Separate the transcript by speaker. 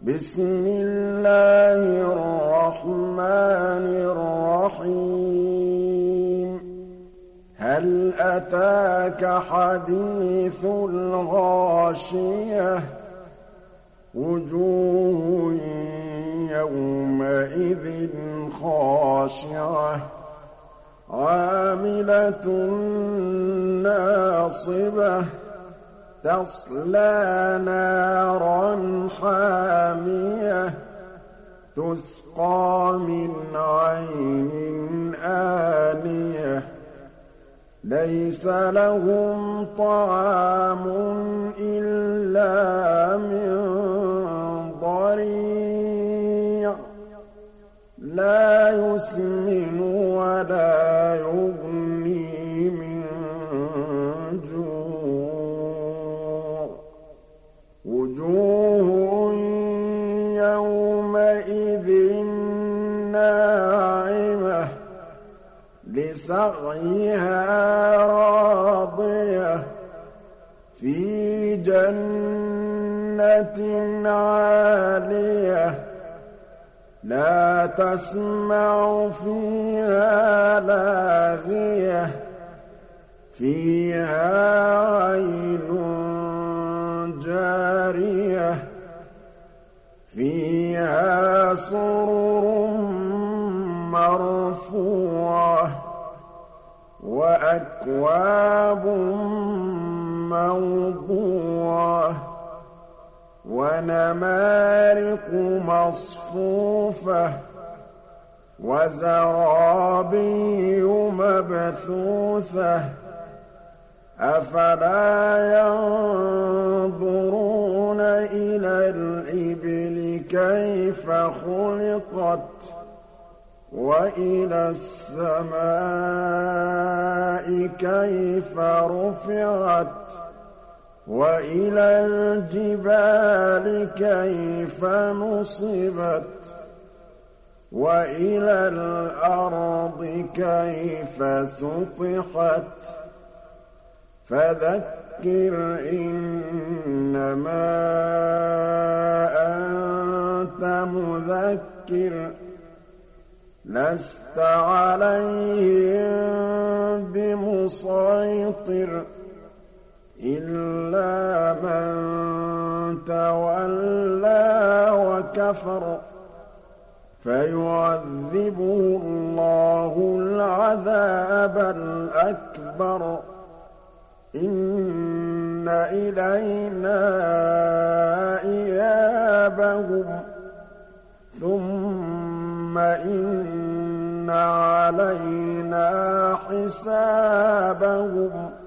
Speaker 1: بسم الله الرحمن الرحيم هل أتاك حديث الغاشية وجوه يومئذ خاشعة عاملة ناصبة تصلى نارا حامية تسقى من عين آنية ليس لهم طعام إلا من ضريع لا يسمن ولا يغني من جوع وجوه يومئذ ناعمة لسعيها راضية في جنة عالية لا تسمع فيها لاغية فيها عين جارية فيها سرر مرفوعة وأكواب موضوعة ونمارق مصفوفة وزرابي مبثوثة أفلا ينظرون إلى الإبل كيف خلقت وإلى السماء كيف رفعت وإلى الجبال كيف نصبت وإلى الأرض كيف سطحت فذكر إنما أنت مذكر لست عليهم بمسيطر إلا من تولى وكفر فيعذبه الله العذاب الأكبر إن إلينا إيابهم ثم إن علينا حسابهم